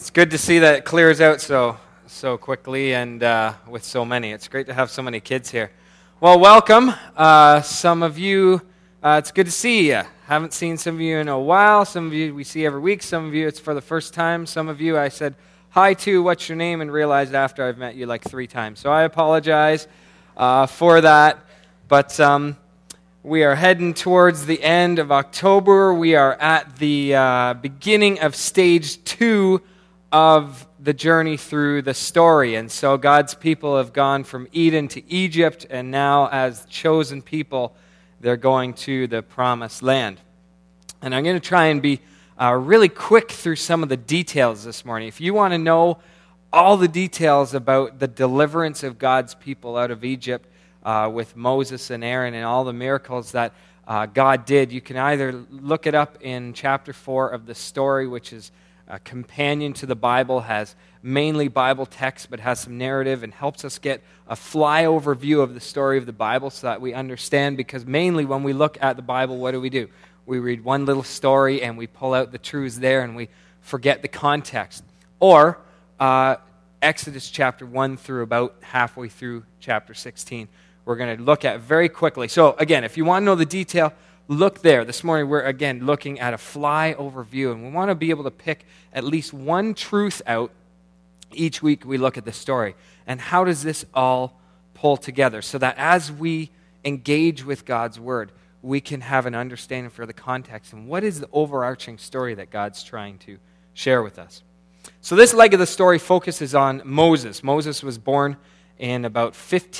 It's good to see that it clears out so quickly and with so many. It's great to have so many kids here. Well, welcome. Some of you, it's good to see you. Haven't seen some of you in a while. Some of you we see every week. Some of you it's for the first time. Some of you I said hi to, what's your name, and realized after I've met you like 3 times. So I apologize for that. But we are heading towards the end of October. We are at the beginning of stage 2 of the journey through the story. And so God's people have gone from Eden to Egypt, and now as chosen people, they're going to the promised land. And I'm going to try and be really quick through some of the details this morning. If you want to know all the details about the deliverance of God's people out of Egypt with Moses and Aaron and all the miracles that God did, you can either look it up in chapter 4 of the story, which is a companion to the Bible, has mainly Bible text, but has some narrative and helps us get a flyover view of the story of the Bible so that we understand, because mainly when we look at the Bible, what do? We read one little story and we pull out the truths there and we forget the context. Or Exodus chapter 1 through about halfway through chapter 16, we're going to look at very quickly. So again, if you want to know the detail, look there. This morning we're again looking at a flyover view, and we want to be able to pick at least one truth out each week we look at the story. And how does this all pull together so that as we engage with God's Word, we can have an understanding for the context and what is the overarching story that God's trying to share with us. So this leg of the story focuses on Moses. Moses was born in about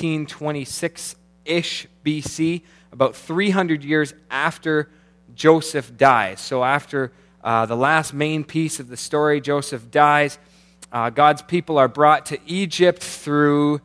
1526-ish BC, about 300 years after Joseph dies. So after the last main piece of the story, Joseph dies, God's people are brought to Egypt through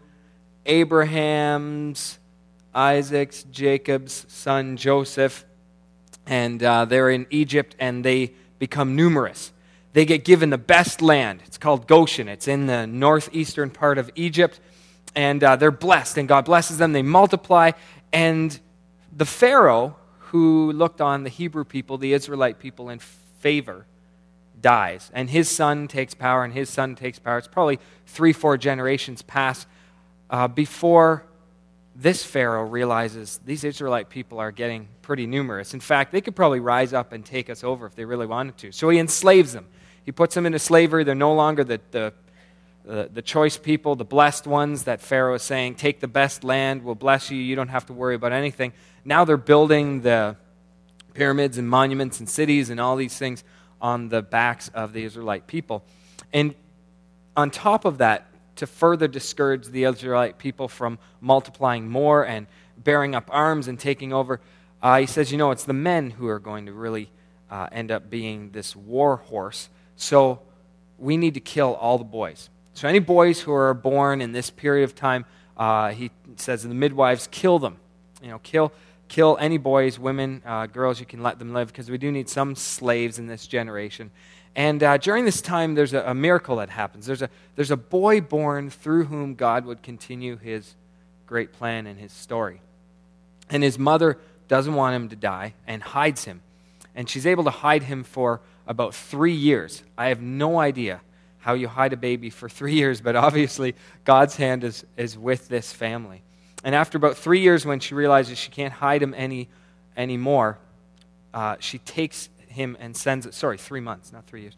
Abraham's, Isaac's, Jacob's son Joseph, and they're in Egypt and they become numerous. They get given the best land. It's called Goshen. It's in the northeastern part of Egypt, and they're blessed, and God blesses them. They multiply, and the Pharaoh, who looked on the Hebrew people, the Israelite people, in favor, dies. And his son takes power, and his son takes power. It's probably 3-4 generations pass before this Pharaoh realizes these Israelite people are getting pretty numerous. In fact, they could probably rise up and take us over if they really wanted to. So he enslaves them. He puts them into slavery. They're no longer the choice people, the blessed ones that Pharaoh is saying, take the best land, we'll bless you, you don't have to worry about anything. Now they're building the pyramids and monuments and cities and all these things on the backs of the Israelite people. And on top of that, to further discourage the Israelite people from multiplying more and bearing up arms and taking over, he says, it's the men who are going to really end up being this war horse. So we need to kill all the boys. So any boys who are born in this period of time, he says the midwives, kill them. Kill any boys, women, girls, you can let them live, because we do need some slaves in this generation. And during this time, there's a miracle that happens. There's a boy born through whom God would continue his great plan and his story. And his mother doesn't want him to die and hides him. And she's able to hide him for about 3 years. I have no idea how you hide a baby for 3 years, but obviously God's hand is with this family. And after about 3 years, when she realizes she can't hide him anymore, she takes him and sends it. 3 months, not 3 years.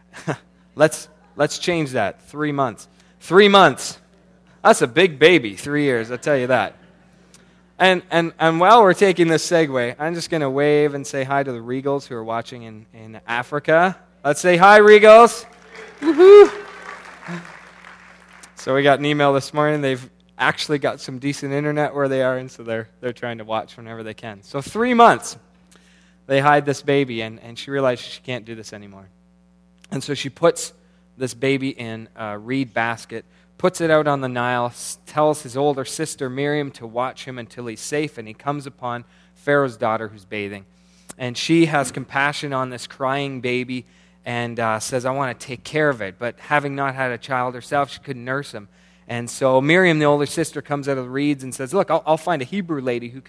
Let's change that. 3 months. 3 months. That's a big baby. 3 years, I'll tell you that. And while we're taking this segue, I'm just going to wave and say hi to the Regals who are watching in Africa. Let's say hi, Regals. Woohoo! So we got an email this morning. They've actually got some decent internet where they are, and so they're trying to watch whenever they can. So 3 months, they hide this baby, and she realizes she can't do this anymore. And so she puts this baby in a reed basket, puts it out on the Nile, tells his older sister Miriam to watch him until he's safe, and he comes upon Pharaoh's daughter who's bathing. And she has compassion on this crying baby and says, I want to take care of it. But having not had a child herself, she couldn't nurse him. And so Miriam, the older sister, comes out of the reeds and says, look, I'll find a Hebrew lady who can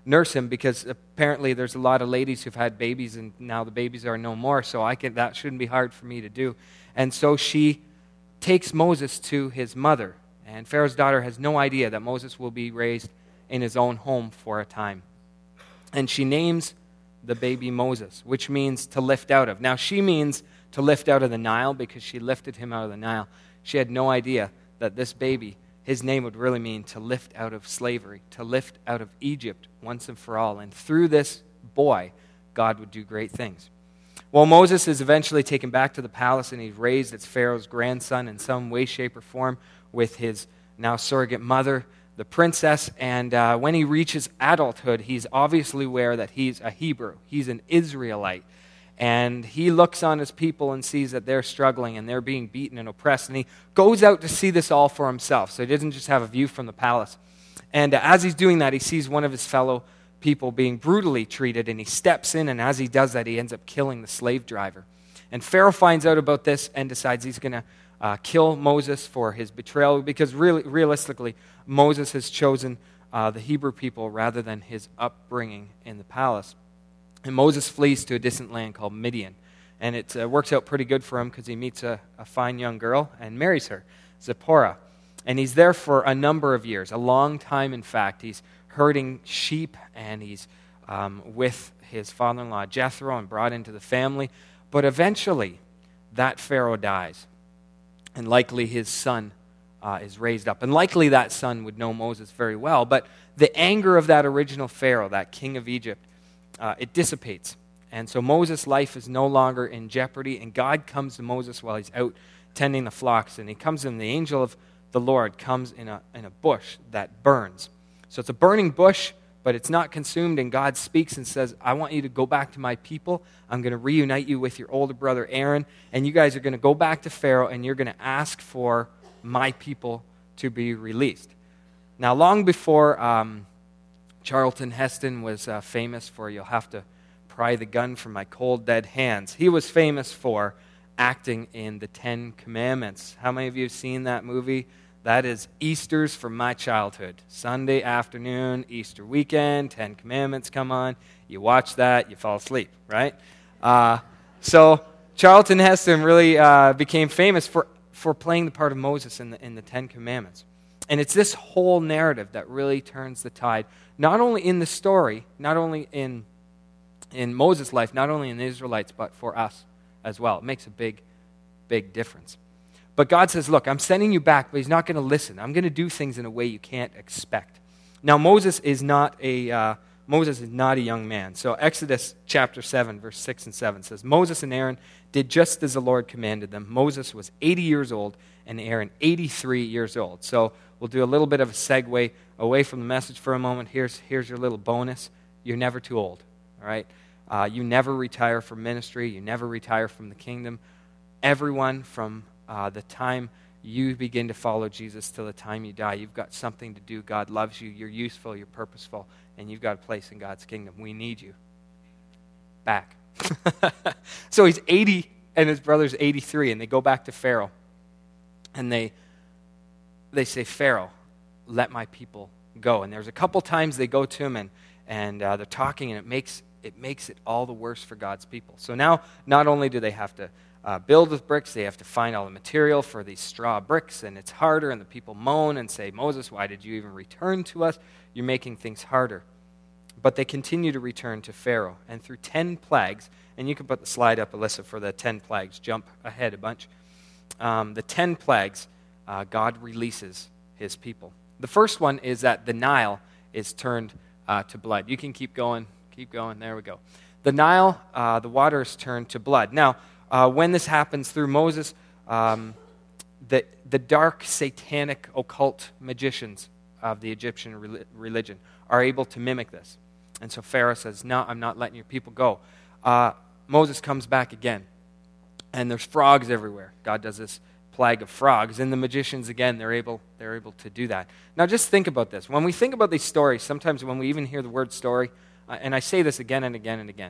nurse him, because apparently there's a lot of ladies who've had babies and now the babies are no more, so that shouldn't be hard for me to do. And so she takes Moses to his mother, and Pharaoh's daughter has no idea that Moses will be raised in his own home for a time. And she names the baby Moses, which means to lift out of. Now, she means to lift out of the Nile because she lifted him out of the Nile. She had no idea that this baby, his name would really mean to lift out of slavery, to lift out of Egypt once and for all. And through this boy, God would do great things. Well, Moses is eventually taken back to the palace, and he's raised as Pharaoh's grandson in some way, shape, or form with his now surrogate mother, the princess. And when he reaches adulthood, he's obviously aware that he's a Hebrew. He's an Israelite. And he looks on his people and sees that they're struggling and they're being beaten and oppressed. And he goes out to see this all for himself. So he doesn't just have a view from the palace. And as he's doing that, he sees one of his fellow people being brutally treated. And he steps in, and as he does that, he ends up killing the slave driver. And Pharaoh finds out about this and decides he's going to kill Moses for his betrayal, because realistically, Moses has chosen the Hebrew people rather than his upbringing in the palace. And Moses flees to a distant land called Midian. And it works out pretty good for him because he meets a fine young girl and marries her, Zipporah. And he's there for a number of years, a long time in fact. He's herding sheep, and he's with his father-in-law Jethro and brought into the family. But eventually, that Pharaoh dies. And likely his son is raised up. And likely that son would know Moses very well. But the anger of that original Pharaoh, that king of Egypt, it dissipates. And so Moses' life is no longer in jeopardy. And God comes to Moses while he's out tending the flocks. And he comes in, the angel of the Lord comes in a bush that burns. So it's a burning bush, but it's not consumed. And God speaks and says, I want you to go back to my people. I'm going to reunite you with your older brother Aaron. And you guys are going to go back to Pharaoh, and you're going to ask for my people to be released. Now, long before Charlton Heston was famous for "You'll have to pry the gun from my cold dead hands," he was famous for acting in the Ten Commandments. How many of you have seen that movie? That is Easter's from my childhood. Sunday afternoon, Easter weekend, 10 Commandments come on. You watch that, you fall asleep, right? So Charlton Heston really became famous for playing the part of Moses in the 10 Commandments. And it's this whole narrative that really turns the tide, not only in the story, not only in Moses' life, not only in the Israelites, but for us as well. It makes a big, big difference. But God says, look, I'm sending you back, but he's not going to listen. I'm going to do things in a way you can't expect. Now, Moses is not a young man. So Exodus chapter 7, verse 6 and 7 says, Moses and Aaron did just as the Lord commanded them. Moses was 80 years old and Aaron 83 years old. So we'll do a little bit of a segue away from the message for a moment. Here's your little bonus. You're never too old, all right? You never retire from ministry. You never retire from the kingdom. Everyone from the time you begin to follow Jesus till the time you die, you've got something to do. God loves you. You're useful. You're purposeful. And you've got a place in God's kingdom. We need you back. So he's 80 and his brother's 83, and they go back to Pharaoh. And they say, Pharaoh, let my people go. And there's a couple times they go to him and they're talking, and it makes it all the worse for God's people. So now not only do they have to build with bricks, they have to find all the material for these straw bricks, and it's harder, and the people moan and say, Moses, why did you even return to us? You're making things harder. But they continue to return to Pharaoh, and through 10 plagues, and you can put the slide up, Alyssa, for the 10 plagues. Jump ahead a bunch. The 10 plagues, God releases his people. The first one is that the Nile is turned to blood. You can keep going. There we go. The Nile, the water is turned to blood. Now, when this happens through Moses, the dark, satanic, occult magicians of the Egyptian religion are able to mimic this. And so Pharaoh says, no, I'm not letting your people go. Moses comes back again, and there's frogs everywhere. God does this plague of frogs, and the magicians, again, they're able to do that. Now, just think about this. When we think about these stories, sometimes when we even hear the word story, and I say this again and again and again,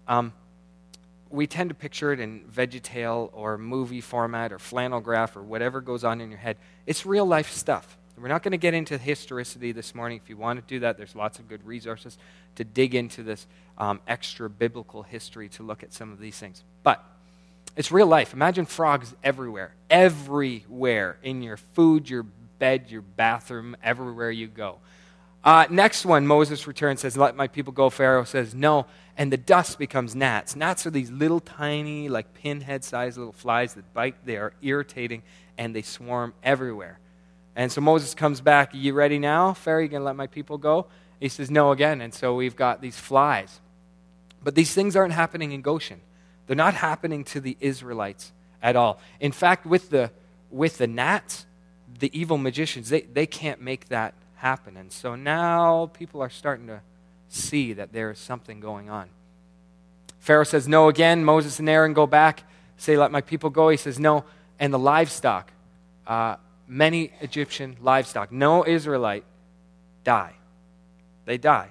we tend to picture it in VeggieTale or movie format or flannel graph or whatever goes on in your head. It's real life stuff. We're not going to get into historicity this morning. If you want to do that, there's lots of good resources to dig into this extra biblical history to look at some of these things. But it's real life. Imagine frogs everywhere. Everywhere. In your food, your bed, your bathroom, everywhere you go. Next one, Moses returns, says, let my people go. Pharaoh says, no. And the dust becomes gnats. Gnats are these little tiny, like pinhead-sized little flies that bite. They are irritating, and they swarm everywhere. And so Moses comes back, you ready now, Pharaoh? You going to let my people go? He says, no again. And so we've got these flies. But these things aren't happening in Goshen. They're not happening to the Israelites at all. In fact, with the gnats, the evil magicians, they can't make that happen. And so now people are starting to see that there is something going on. Pharaoh says no again. Moses and Aaron go back, say, let my people go. He says no. And the livestock, many Egyptian livestock, no Israelite die. They die.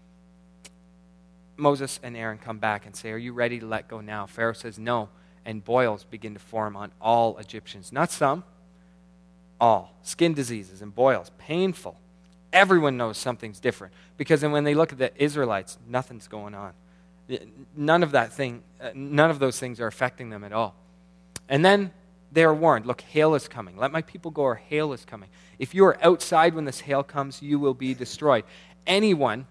Moses and Aaron come back and say, are you ready to let go now? Pharaoh says no. And boils begin to form on all Egyptians. Not some, all. Skin diseases and boils, painful. Everyone knows something's different. Because then when they look at the Israelites, nothing's going on. None of those things are affecting them at all. And then they are warned, look, hail is coming. Let my people go, or hail is coming. If you are outside when this hail comes, you will be destroyed. Anyone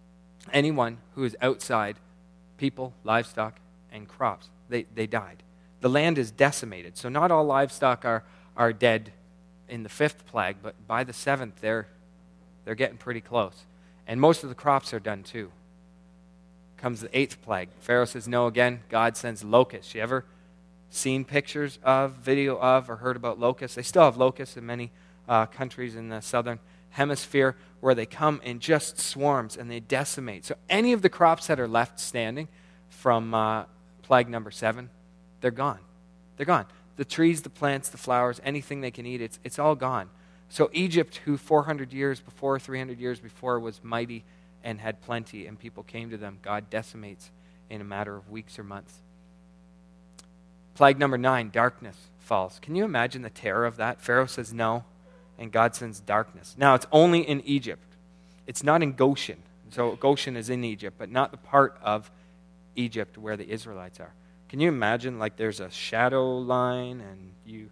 who is outside, people, livestock, and crops, they died. The land is decimated. So not all livestock are dead in the 5th plague, but by the 7th, they're getting pretty close. And most of the crops are done too. Comes the 8th plague. Pharaoh says no again. God sends locusts. You ever seen pictures of, video of, or heard about locusts? They still have locusts in many countries in the southern hemisphere where they come in just swarms and they decimate. So any of the crops that are left standing from plague number 7, they're gone. They're gone. The trees, the plants, the flowers, anything they can eat, it's all gone. So Egypt, who 300 years before was mighty and had plenty and people came to them, God decimates in a matter of weeks or months. Plague number 9, darkness falls. Can you imagine the terror of that? Pharaoh says no, and God sends darkness. Now, it's only in Egypt. It's not in Goshen. So Goshen is in Egypt, but not the part of Egypt where the Israelites are. Can you imagine, like, there's a shadow line and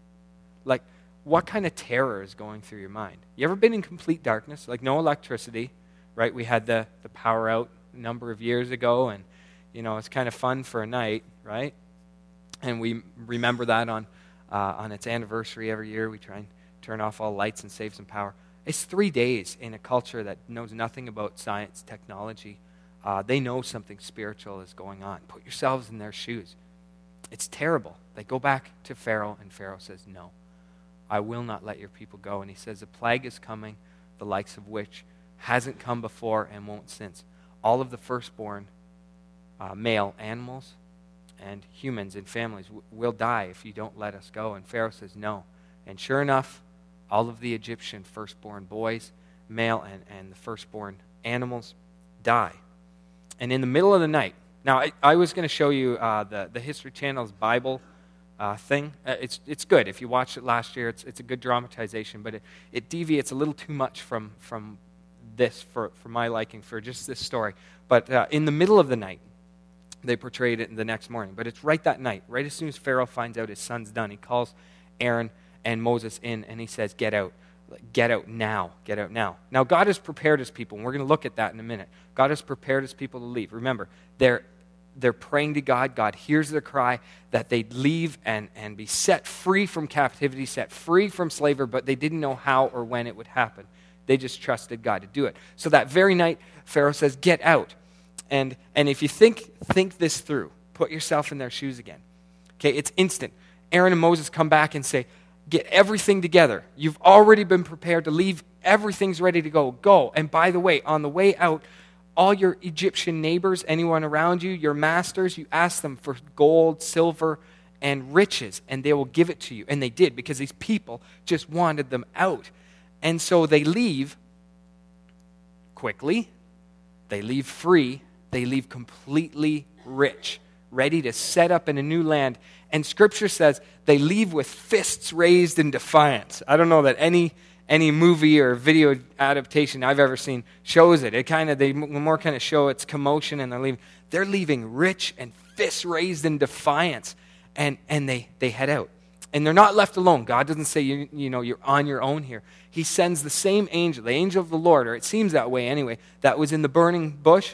what kind of terror is going through your mind? You ever been in complete darkness? Like, no electricity, right? We had the power out a number of years ago, and, it's kind of fun for a night, right? And we remember that on its anniversary every year. We try and turn off all lights and save some power. It's 3 days in a culture that knows nothing about science, technology. They know something spiritual is going on. Put yourselves in their shoes. It's terrible. They go back to Pharaoh, and Pharaoh says, no, I will not let your people go. And he says, a plague is coming, the likes of which hasn't come before and won't since. All of the firstborn male animals and humans and families will die if you don't let us go. And Pharaoh says no. And sure enough, all of the Egyptian firstborn boys, male and the firstborn animals die. And in the middle of the night, now I was going to show you the History Channel's Bible thing. It's good. If you watched it last year, it's a good dramatization, but it deviates a little too much from this for my liking for just this story. But in the middle of the night, they portrayed it the next morning. But it's right that night, right as soon as Pharaoh finds out his son's done, he calls Aaron and Moses in, and he says, get out. Get out now. Get out now. Now, God has prepared his people, and we're going to look at that in a minute. God has prepared his people to leave. Remember, they're praying to God. God hears their cry that they'd leave and be set free from captivity, set free from slavery, but they didn't know how or when it would happen. They just trusted God to do it. So that very night, Pharaoh says, get out. And if you think this through, put yourself in their shoes again. Okay, it's instant. Aaron and Moses come back and say, get everything together. You've already been prepared to leave. Everything's ready to go. Go. And by the way, on the way out, all your Egyptian neighbors, anyone around you, your masters, you ask them for gold, silver, and riches, and they will give it to you. And they did, because these people just wanted them out. And so they leave quickly. They leave free. They leave completely rich, ready to set up in a new land. And Scripture says they leave with fists raised in defiance. I don't know that any any movie or video adaptation I've ever seen shows it. They more kind of show its commotion, and they're leaving rich and fists raised in defiance, and they head out. And they're not left alone. God doesn't say, you're on your own here. He sends the same angel, the angel of the Lord, or it seems that way anyway, that was in the burning bush,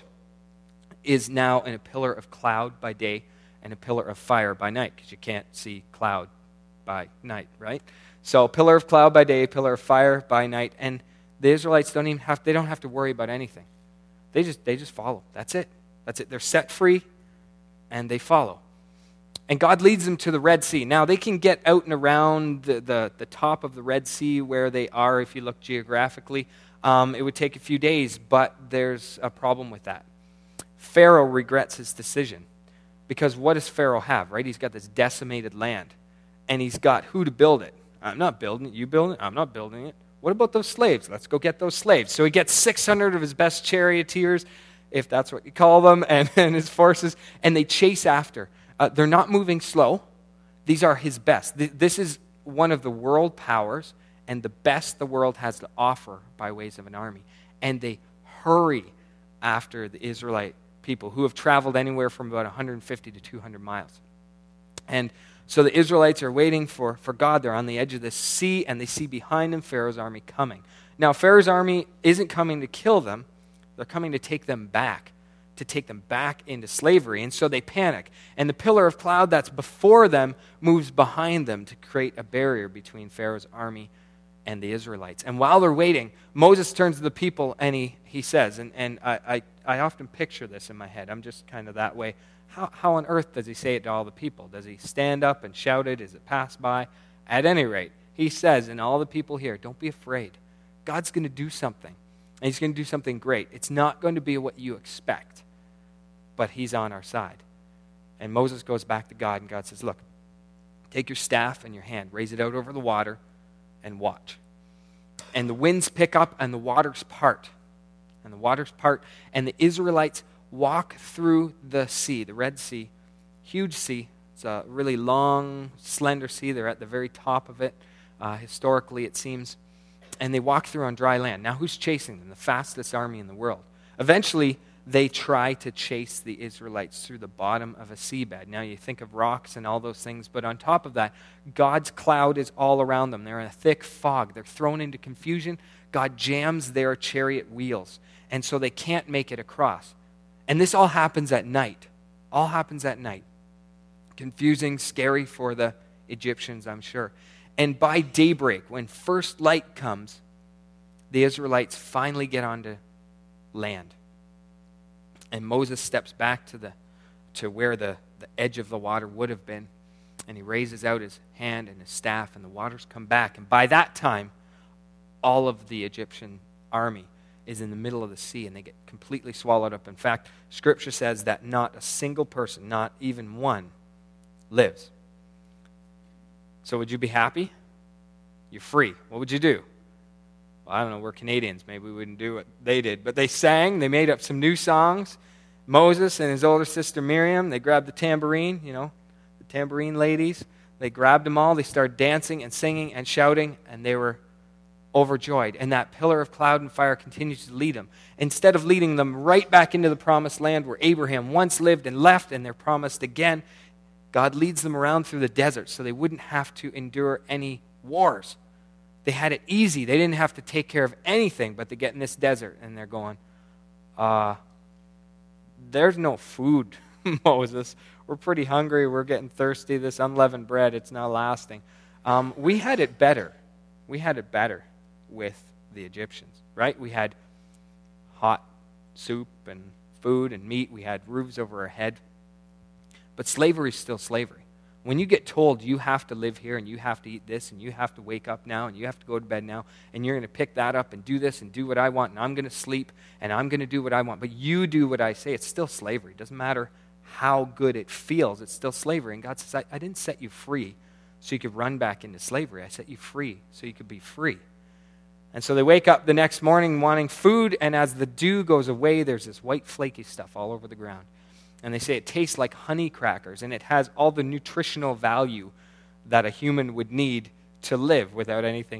is now in a pillar of cloud by day and a pillar of fire by night, because you can't see cloud by night, right? So pillar of cloud by day, pillar of fire by night, and the Israelites don't have to worry about anything. They just follow. That's it. They're set free, and they follow. And God leads them to the Red Sea. Now, they can get out and around the top of the Red Sea where they are, if you look geographically. It would take a few days, but there's a problem with that. Pharaoh regrets his decision, because what does Pharaoh have, right? He's got this decimated land, and he's got who to build it. I'm not building it. You building it? I'm not building it. What about those slaves? Let's go get those slaves. So he gets 600 of his best charioteers, if that's what you call them, and his forces, and they chase after. They're not moving slow. These are his best. This is one of the world powers and the best the world has to offer by ways of an army. And they hurry after the Israelite people who have traveled anywhere from about 150 to 200 miles. And so the Israelites are waiting for God. They're on the edge of the sea, and they see behind them Pharaoh's army coming. Now, Pharaoh's army isn't coming to kill them. They're coming to take them back into slavery. And so they panic. And the pillar of cloud that's before them moves behind them to create a barrier between Pharaoh's army and the Israelites. And while they're waiting, Moses turns to the people and he says, and I often picture this in my head. I'm just kind of that way. How on earth does he say it to all the people? Does he stand up and shout it? Does it pass by? At any rate, he says, and all the people here, don't be afraid. God's going to do something. And he's going to do something great. It's not going to be what you expect, but he's on our side. And Moses goes back to God, and God says, look, take your staff in your hand, raise it out over the water, and watch. And the winds pick up, and the waters part. And the Israelites walk through the sea, the Red Sea, huge sea. It's a really long, slender sea. They're at the very top of it, historically it seems. And they walk through on dry land. Now, who's chasing them? The fastest army in the world. Eventually, they try to chase the Israelites through the bottom of a seabed. Now, you think of rocks and all those things, but on top of that, God's cloud is all around them. They're in a thick fog. They're thrown into confusion. God jams their chariot wheels, and so they can't make it across. And this all happens at night. Confusing, scary for the Egyptians, I'm sure. And by daybreak, when first light comes, the Israelites finally get onto land. And Moses steps back to where the edge of the water would have been, and he raises out his hand and his staff, and the waters come back. And by that time, all of the Egyptian army is in the middle of the sea, and they get completely swallowed up. In fact, Scripture says that not a single person, not even one, lives. So would you be happy? You're free. What would you do? Well, I don't know. We're Canadians. Maybe we wouldn't do what they did. But they sang. They made up some new songs. Moses and his older sister Miriam, they grabbed the tambourine, the tambourine ladies. They grabbed them all. They started dancing and singing and shouting, and they were overjoyed. And that pillar of cloud and fire continues to lead them. Instead of leading them right back into the promised land where Abraham once lived and left, and they're promised again, God leads them around through the desert so they wouldn't have to endure any wars. They had it easy. They didn't have to take care of anything but to get in this desert. And they're going, there's no food, Moses. We're pretty hungry. We're getting thirsty. This unleavened bread, it's not lasting. We had it better. We had it better with the Egyptians, right? We had hot soup and food and meat. We had roofs over our head. But slavery is still slavery. When you get told you have to live here and you have to eat this and you have to wake up now and you have to go to bed now and you're going to pick that up and do this and do what I want and I'm going to sleep and I'm going to do what I want, but you do what I say, it's still slavery. It doesn't matter how good it feels. It's still slavery. And God says, I didn't set you free so you could run back into slavery. I set you free so you could be free. And so they wake up the next morning wanting food, and as the dew goes away, there's this white flaky stuff all over the ground. And they say it tastes like honey crackers, and it has all the nutritional value that a human would need to live without anything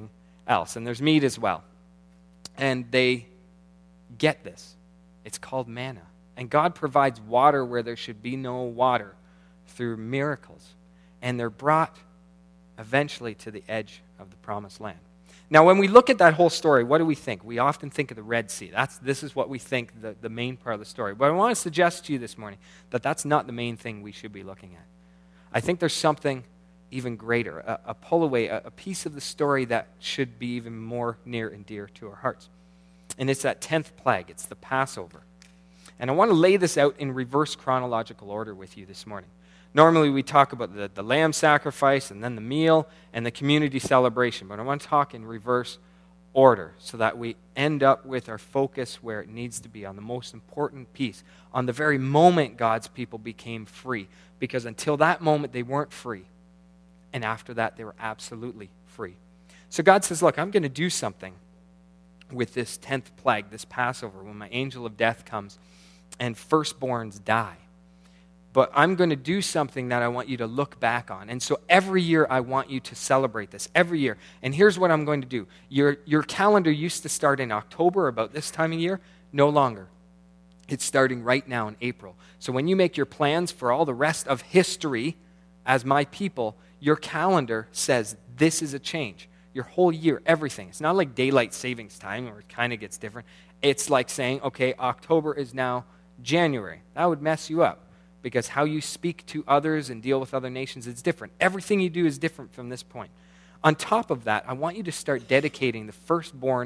else. And there's meat as well. And they get this. It's called manna. And God provides water where there should be no water through miracles. And they're brought eventually to the edge of the promised land. Now, when we look at that whole story, what do we think? We often think of the Red Sea. This is what we think the main part of the story. But I want to suggest to you this morning that that's not the main thing we should be looking at. I think there's something even greater, a pull away, a piece of the story that should be even more near and dear to our hearts. And it's that 10th plague. It's the Passover. And I want to lay this out in reverse chronological order with you this morning. Normally we talk about the lamb sacrifice and then the meal and the community celebration. But I want to talk in reverse order so that we end up with our focus where it needs to be, on the most important piece, on the very moment God's people became free. Because until that moment they weren't free. And after that they were absolutely free. So God says, look, I'm going to do something with this 10th plague, this Passover, when my angel of death comes and firstborns die. But I'm going to do something that I want you to look back on. And so every year I want you to celebrate this. Every year. And here's what I'm going to do. Your calendar used to start in October, about this time of year. No longer. It's starting right now in April. So when you make your plans for all the rest of history as my people, your calendar says this is a change. Your whole year, everything. It's not like daylight savings time where it kind of gets different. It's like saying, okay, October is now January. That would mess you up. Because how you speak to others and deal with other nations is different. Everything you do is different from this point. On top of that, I want you to start dedicating the firstborn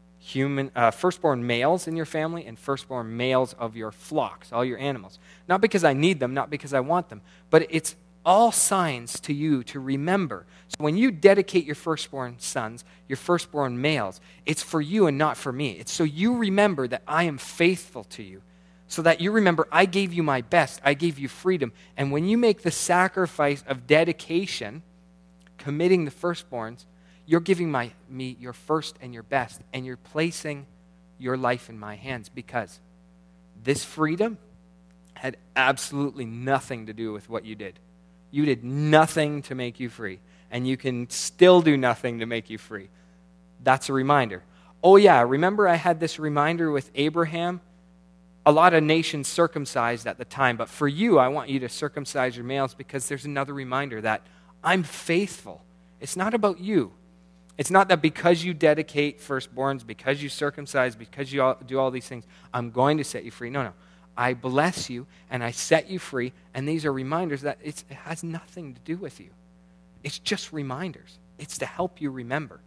males in your family and firstborn males of your flocks, all your animals. Not because I need them, not because I want them, but it's all signs to you to remember. So when you dedicate your firstborn sons, your firstborn males, it's for you and not for me. It's so you remember that I am faithful to you. So that you remember, I gave you my best. I gave you freedom. And when you make the sacrifice of dedication, committing the firstborns, you're giving me your first and your best. And you're placing your life in my hands. Because this freedom had absolutely nothing to do with what you did. You did nothing to make you free. And you can still do nothing to make you free. That's a reminder. Oh yeah, remember I had this reminder with Abraham? A lot of nations circumcised at the time, but for you, I want you to circumcise your males because there's another reminder that I'm faithful. It's not about you. It's not that because you dedicate firstborns, because you circumcise, because you do all these things, I'm going to set you free. No. I bless you and I set you free, and these are reminders that it has nothing to do with you. It's just reminders. It's to help you remember.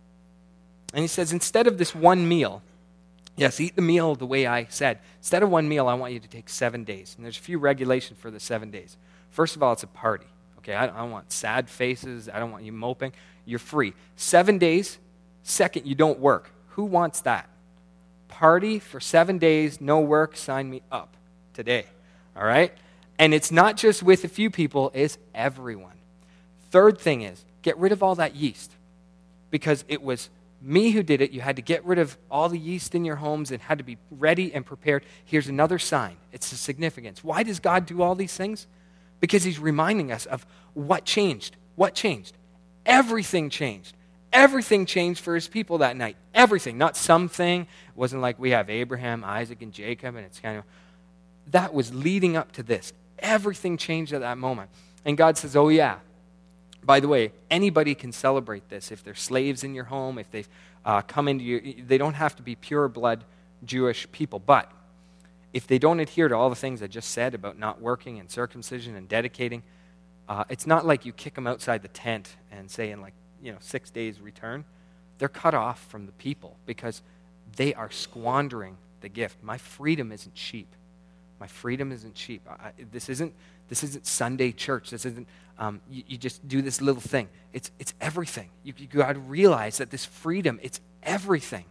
And he says, instead of this one meal, yes, eat the meal the way I said. Instead of one meal, I want you to take 7 days. And there's a few regulations for the 7 days. First of all, it's a party. Okay, I don't want sad faces. I don't want you moping. You're free. 7 days. Second, you don't work. Who wants that? Party for 7 days, no work, sign me up today. All right? And it's not just with a few people, it's everyone. Third thing is, get rid of all that yeast. Because it was me who did it. You had to get rid of all the yeast in your homes and had to be ready and prepared. Here's another sign. It's the significance. Why does God do all these things? Because he's reminding us of what changed. What changed? Everything changed. Everything changed for his people that night. Everything, not something. It wasn't like we have Abraham, Isaac, and Jacob, and it's kind of, that was leading up to this. Everything changed at that moment. And God says, oh yeah, by the way, anybody can celebrate this. If they're slaves in your home, if they've come into you, they don't have to be pure blood Jewish people. But if they don't adhere to all the things I just said about not working and circumcision and dedicating, it's not like you kick them outside the tent and say in 6 days return. They're cut off from the people because they are squandering the gift. My freedom isn't cheap. My freedom isn't cheap. This isn't Sunday church. This isn't you just do this little thing. It's everything. You got to realize that this freedom, it's everything.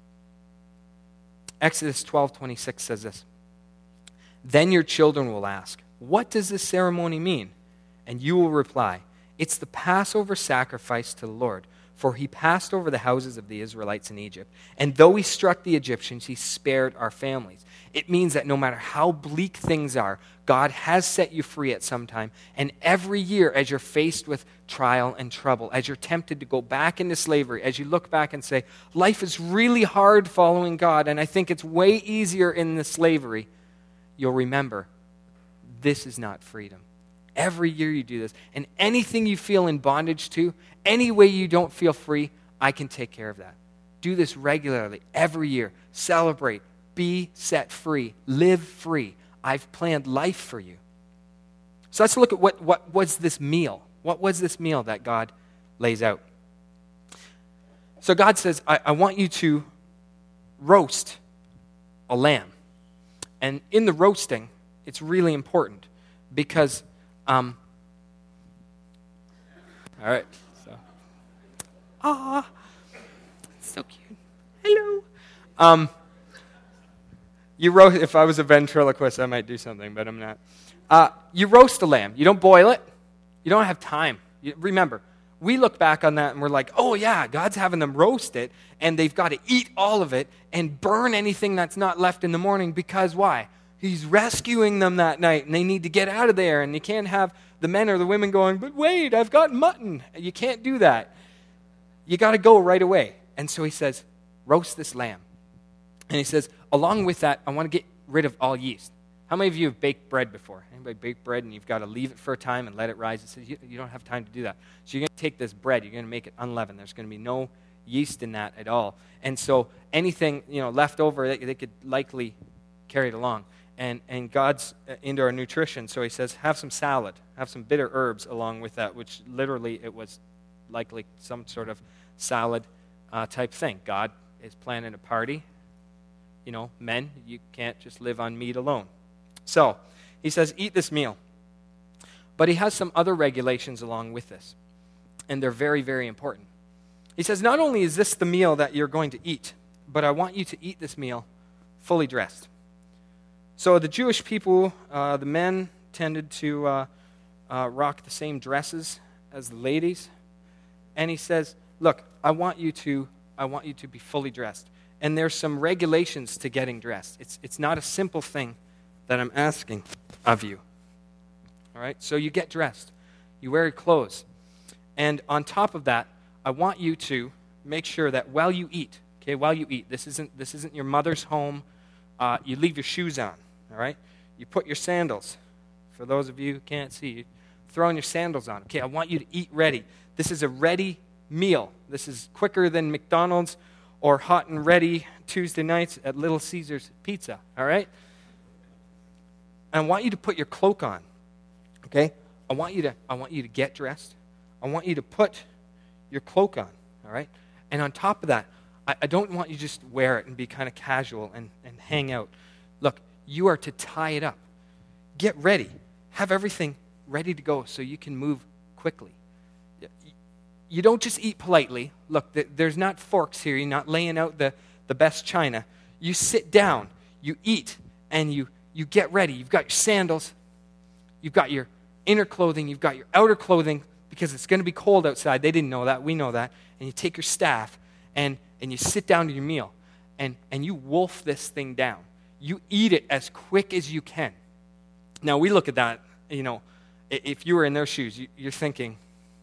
Exodus 12:26 says this. Then your children will ask, what does this ceremony mean? And you will reply, it's the Passover sacrifice to the Lord. For he passed over the houses of the Israelites in Egypt, and though he struck the Egyptians, he spared our families. It means that no matter how bleak things are, God has set you free at some time. And every year, as you're faced with trial and trouble, as you're tempted to go back into slavery, as you look back and say, life is really hard following God, and I think it's way easier in the slavery, you'll remember, this is not freedom. Every year you do this. And anything you feel in bondage to, any way you don't feel free, I can take care of that. Do this regularly, every year. Celebrate. Be set free. Live free. I've planned life for you. So let's look at what was this meal. What was this meal that God lays out? So God says, I want you to roast a lamb. And in the roasting, it's really important because, all right, so, so cute. Hello. You roast. If I was a ventriloquist, I might do something, but I'm not. You roast a lamb. You don't boil it. You don't have time. Remember, we look back on that and we're like, oh yeah, God's having them roast it, and they've got to eat all of it and burn anything that's not left in the morning because why? He's rescuing them that night, and they need to get out of there, and you can't have the men or the women going, but wait, I've got mutton. You can't do that. You got to go right away. And so he says, roast this lamb. And he says, along with that, I want to get rid of all yeast. How many of you have baked bread before? Anybody baked bread and you've got to leave it for a time and let it rise? It says you don't have time to do that. So you're going to take this bread, you're going to make it unleavened. There's going to be no yeast in that at all. And so anything left over, they could likely carry it along. And God's into our nutrition, so he says, have some salad, have some bitter herbs along with that, which literally it was likely some sort of salad type thing. God is planning a party. Men, you can't just live on meat alone. So, he says, eat this meal. But he has some other regulations along with this, and they're very, very important. He says, not only is this the meal that you're going to eat, but I want you to eat this meal fully dressed. So the Jewish people, the men tended to rock the same dresses as the ladies. And he says, look, I want you to be fully dressed. And there's some regulations to getting dressed. It's not a simple thing that I'm asking of you. All right? So you get dressed. You wear your clothes. And on top of that, I want you to make sure that while you eat, this isn't your mother's home, you leave your shoes on. All right? You put your sandals. For those of you who can't see, you throw on your sandals on. Okay, I want you to eat ready. This is a ready meal. This is quicker than McDonald's or hot and ready Tuesday nights at Little Caesars Pizza. All right? And I want you to put your cloak on. Okay? I want you to get dressed. I want you to put your cloak on. All right? And on top of that, I don't want you to just wear it and be kind of casual and hang out. Look, you are to tie it up. Get ready. Have everything ready to go so you can move quickly. You don't just eat politely. Look, there's not forks here. You're not laying out the best china. You sit down, you eat, and you get ready. You've got your sandals. You've got your inner clothing. You've got your outer clothing because it's going to be cold outside. They didn't know that. We know that. And you take your staff, and you sit down to your meal, and you wolf this thing down. You eat it as quick as you can. Now, we look at that, if you were in their shoes, you're thinking,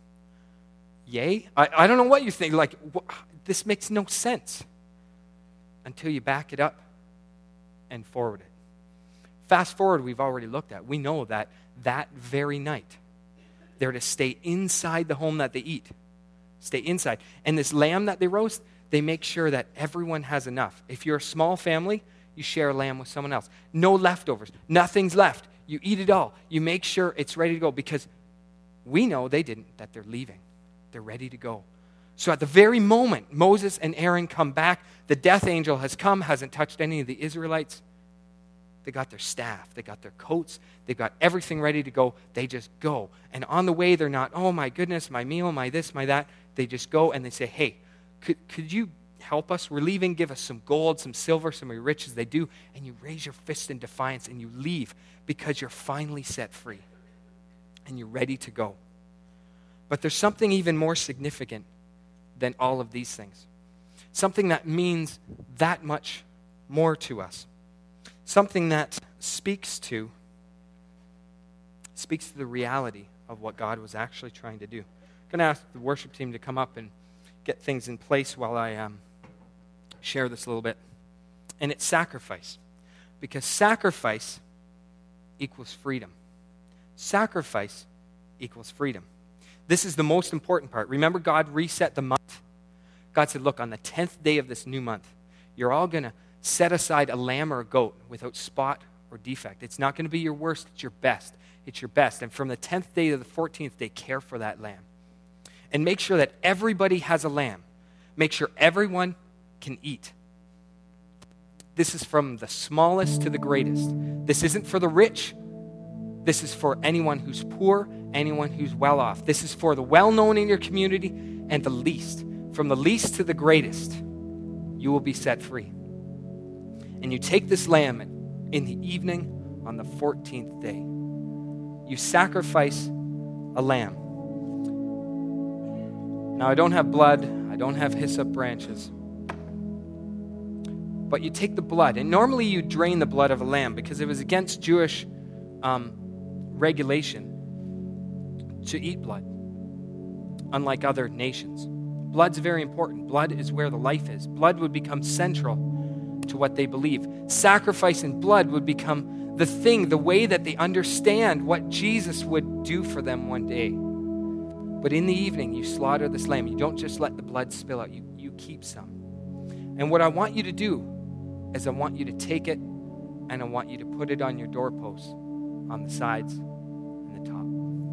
yay? I don't know what you think. Like, this makes no sense until you back it up and forward it. Fast forward, we've already looked at. We know that very night, they're to stay inside the home that they eat. Stay inside. And this lamb that they roast, they make sure that everyone has enough. If you're a small family, you share a lamb with someone else. No leftovers. Nothing's left. You eat it all. You make sure it's ready to go because we know they didn't, that they're leaving. They're ready to go. So at the very moment Moses and Aaron come back, the death angel has come, hasn't touched any of the Israelites. They got their staff. They got their coats. They've got everything ready to go. They just go. And on the way, they're not, oh my goodness, my meal, my this, my that. They just go and they say, hey, could you help us? We're leaving. Give us some gold, some silver, some of your riches. They do. And you raise your fist in defiance and you leave because you're finally set free. And you're ready to go. But there's something even more significant than all of these things. Something that means that much more to us. Something that speaks to the reality of what God was actually trying to do. I'm going to ask the worship team to come up and get things in place while I share this a little bit. And it's sacrifice. Because sacrifice equals freedom. Sacrifice equals freedom. This is the most important part. Remember, God reset the month. God said, look, on the 10th day of this new month, you're all going to set aside a lamb or a goat without spot or defect. It's not going to be your worst, it's your best. It's your best. And from the 10th day to the 14th day, care for that lamb. And make sure that everybody has a lamb. Make sure everyone can eat. This is from the smallest to the greatest. This isn't for the rich. This is for anyone who's poor, anyone who's well off. This is for the well-known in your community and the least. From the least to the greatest, you will be set free. And you take this lamb in the evening on the 14th day. You sacrifice a lamb. Now, I don't have blood. I don't have hyssop branches. But you take the blood. And normally you drain the blood of a lamb because it was against Jewish regulation to eat blood, unlike other nations. Blood's very important. Blood is where the life is. Blood would become central to what they believe. Sacrifice in blood would become the thing, the way that they understand what Jesus would do for them one day. But in the evening, you slaughter this lamb. You don't just let the blood spill out. You keep some. And what I want you to do is I want you to take it and I want you to put it on your doorposts, on the sides and the top.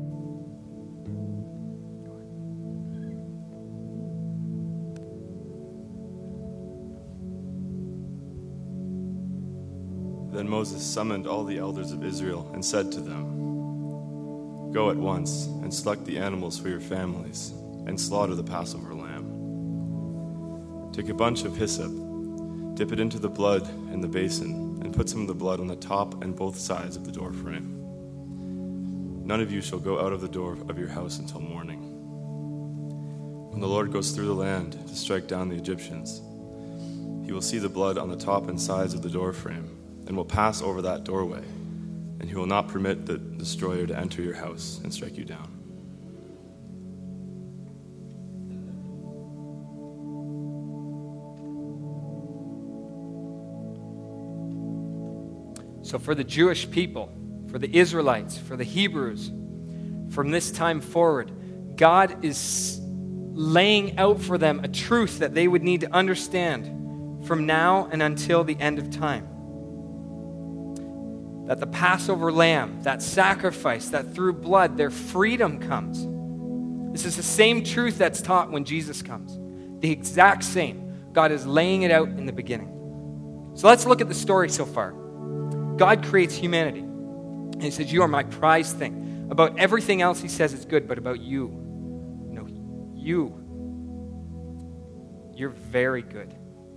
Then Moses summoned all the elders of Israel and said to them, "Go at once and select the animals for your families and slaughter the Passover lamb. Take a bunch of hyssop, dip it into the blood in the basin, and put some of the blood on the top and both sides of the door frame. None of you shall go out of the door of your house until morning. When the Lord goes through the land to strike down the Egyptians, he will see the blood on the top and sides of the door frame and will pass over that doorway, and he will not permit the destroyer to enter your house and strike you down." So for the Jewish people, for the Israelites, for the Hebrews, from this time forward, God is laying out for them a truth that they would need to understand from now and until the end of time. That the Passover lamb, that sacrifice, that through blood, their freedom comes. This is the same truth that's taught when Jesus comes. The exact same. God is laying it out in the beginning. So let's look at the story so far. God creates humanity. And he says, you are my prized thing. About everything else he says is good, but about you, no, you're very good.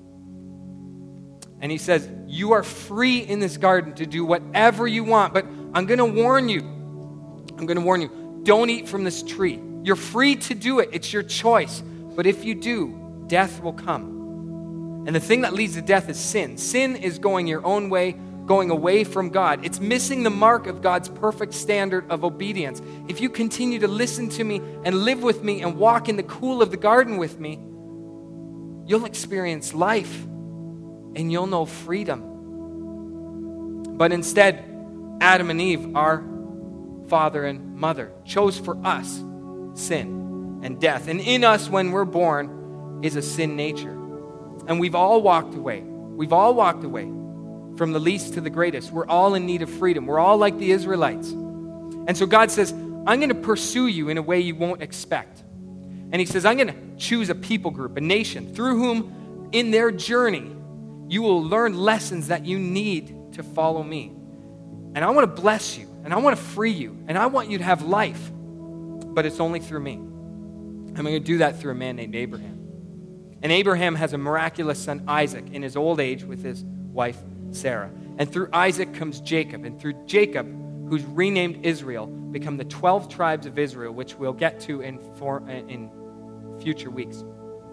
And he says, you are free in this garden to do whatever you want, but I'm going to warn you. Don't eat from this tree. You're free to do it. It's your choice. But if you do, death will come. And the thing that leads to death is sin. Sin is going your own way, going away from God. It's missing the mark of God's perfect standard of obedience. If you continue to listen to me and live with me and walk in the cool of the garden with me, you'll experience life. And you'll know freedom. But instead, Adam and Eve, our father and mother, chose for us sin and death. And in us, when we're born, is a sin nature. And we've all walked away. We've all walked away from the least to the greatest. We're all in need of freedom. We're all like the Israelites. And so God says, I'm going to pursue you in a way you won't expect. And he says, I'm going to choose a people group, a nation, through whom in their journey, you will learn lessons that you need to follow me. And I want to bless you, and I want to free you, and I want you to have life. But it's only through me. I'm going to do that through a man named Abraham. And Abraham has a miraculous son, Isaac, in his old age with his wife, Sarah. And through Isaac comes Jacob. And through Jacob, who's renamed Israel, become the 12 tribes of Israel, which we'll get to in future weeks.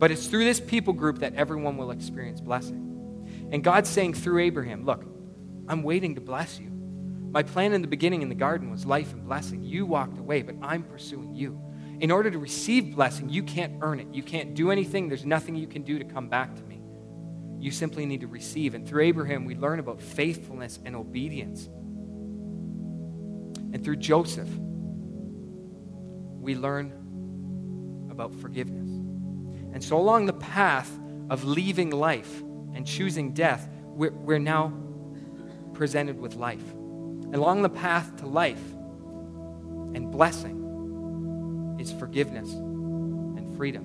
But it's through this people group that everyone will experience blessing. And God's saying through Abraham, look, I'm waiting to bless you. My plan in the beginning in the garden was life and blessing. You walked away, but I'm pursuing you. In order to receive blessing, you can't earn it. You can't do anything. There's nothing you can do to come back to me. You simply need to receive. And through Abraham, we learn about faithfulness and obedience. And through Joseph, we learn about forgiveness. And so along the path of leaving life and choosing death, we're now presented with life. Along the path to life and blessing is forgiveness and freedom.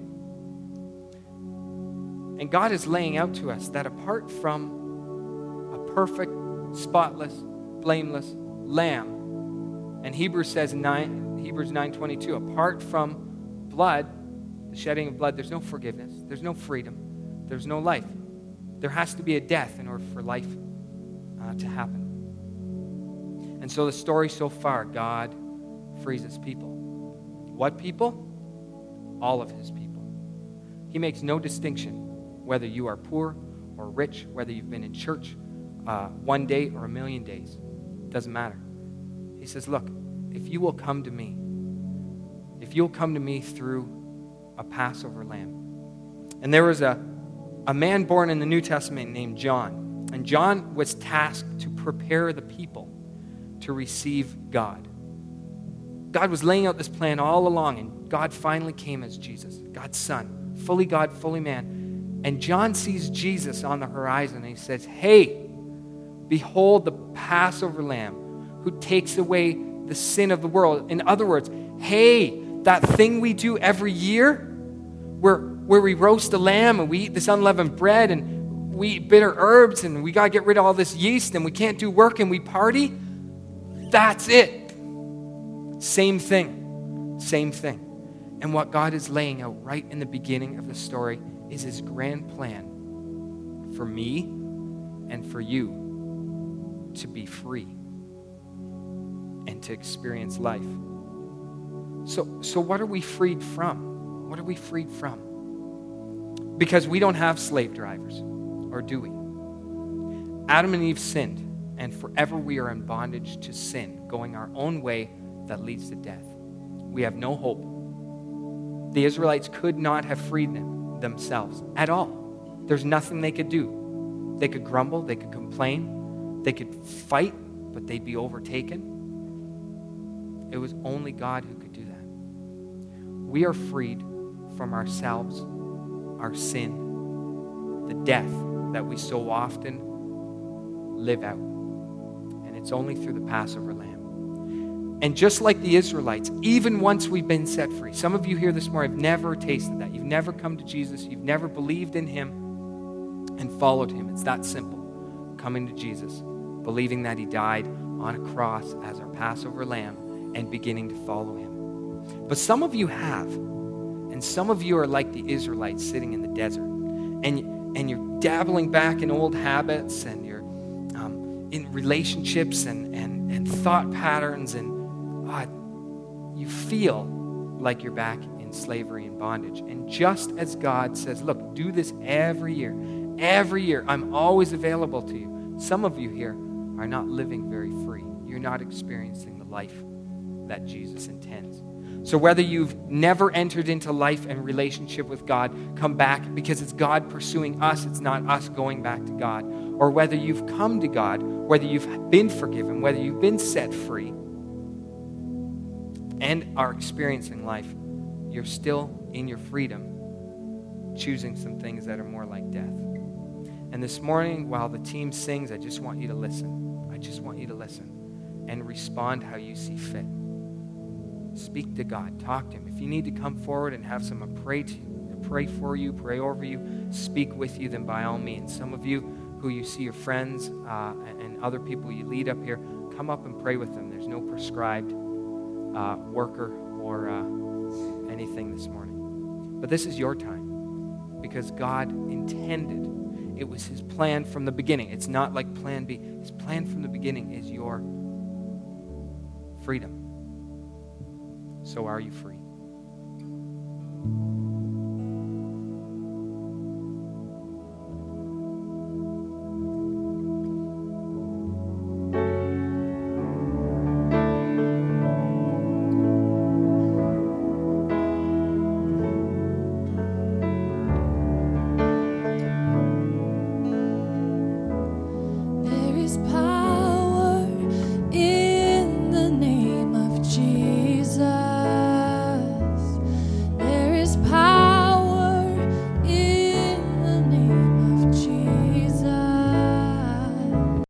And God is laying out to us that apart from a perfect, spotless, blameless lamb, and Hebrews says in Hebrews 9:22, apart from blood, the shedding of blood, there's no forgiveness, there's no freedom, there's no life. There has to be a death in order for life to happen. And so the story so far, God frees his people. What people? All of his people. He makes no distinction whether you are poor or rich, whether you've been in church 1 day or 1,000,000 days. It doesn't matter. He says, look, if you will come to me, if you'll come to me through a Passover lamb. And there was a man born in the New Testament named John. And John was tasked to prepare the people to receive God. God was laying out this plan all along, and God finally came as Jesus, God's Son, fully God, fully man. And John sees Jesus on the horizon, and he says, hey, behold the Passover lamb who takes away the sin of the world. In other words, hey, that thing we do every year where we roast a lamb and we eat this unleavened bread and we eat bitter herbs and we got to get rid of all this yeast and we can't do work and we party, that's it. Same thing. Same thing. And what God is laying out right in the beginning of the story is his grand plan for me and for you to be free and to experience life. So what are we freed from? What are we freed from? Because we don't have slave drivers, or do we? Adam and Eve sinned, and forever we are in bondage to sin, going our own way that leads to death. We have no hope. The Israelites could not have freed themselves at all. There's nothing they could do. They could grumble, they could complain, they could fight, but they'd be overtaken. It was only God who could do that. We are freed from ourselves, our sin, the death that we so often live out. And it's only through the Passover lamb. And just like the Israelites, even once we've been set free, some of you here this morning have never tasted that. You've never come to Jesus. You've never believed in him and followed him. It's that simple. Coming to Jesus, believing that he died on a cross as our Passover lamb, and beginning to follow him. But some of you have, and some of you are like the Israelites sitting in the desert, and you're dabbling back in old habits, and you're in relationships and thought patterns, and you feel like you're back in slavery and bondage. And just as God says, look, do this every year, I'm always available to you. Some of you here are not living very free. You're not experiencing the life that Jesus intends. So whether you've never entered into life and relationship with God, come back, because it's God pursuing us. It's not us going back to God. Or whether you've come to God, whether you've been forgiven, whether you've been set free and are experiencing life, you're still in your freedom, choosing some things that are more like death. And this morning, while the team sings, I just want you to listen. I just want you to listen and respond how you see fit. Speak to God. Talk to him. If you need to come forward and have someone pray for you, pray over you, speak with you, then by all means. Some of you who you see your friends and other people you lead up here, come up and pray with them. There's no prescribed worker or anything this morning. But this is your time, because God intended. It was his plan from the beginning. It's not like plan B. His plan from the beginning is your freedom. So are you free?